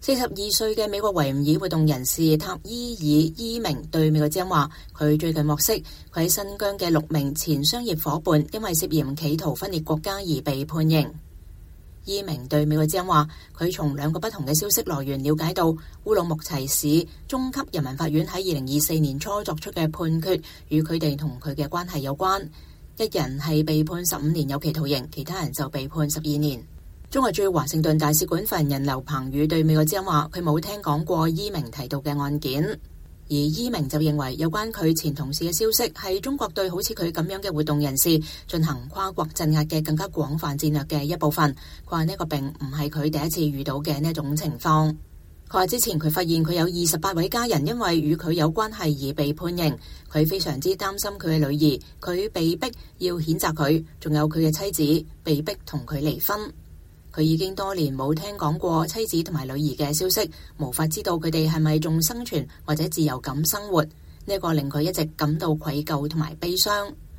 42歲嘅美國維吾爾活動人士塔伊爾伊明對美國之音話，佢最近獲悉佢喺新疆嘅6名前商業夥伴因為涉嫌企圖分裂國家而被判刑。伊明對美國之音話，佢從2個不同嘅消息來源了解到，烏魯木齊市中級人民法院喺2024年初作出嘅判決與佢哋同佢嘅關係有關。一人係被判15年有期徒刑，其他人就被判12年。中國駐華盛頓大使館發言人劉鵬宇對美國之音話，佢冇聽講過伊明提到嘅案件，而伊明就認為有關佢前同事嘅消息係中國對好似佢咁樣嘅活動人士進行跨國鎮壓嘅更加廣泛戰略嘅一部分。佢話呢個並唔係佢第一次遇到嘅呢一種情況。佢話之前佢發現佢有28位家人因為與佢有關係而被判刑，佢非常之擔心佢嘅女兒，佢被逼要譴責佢，仲有佢嘅妻子被逼同佢離婚。佢已經多年冇聽講過妻子同埋女兒嘅消息，無法知道佢哋係咪仲生存或者自由咁生活。呢個令佢一直感到愧疚同埋悲傷。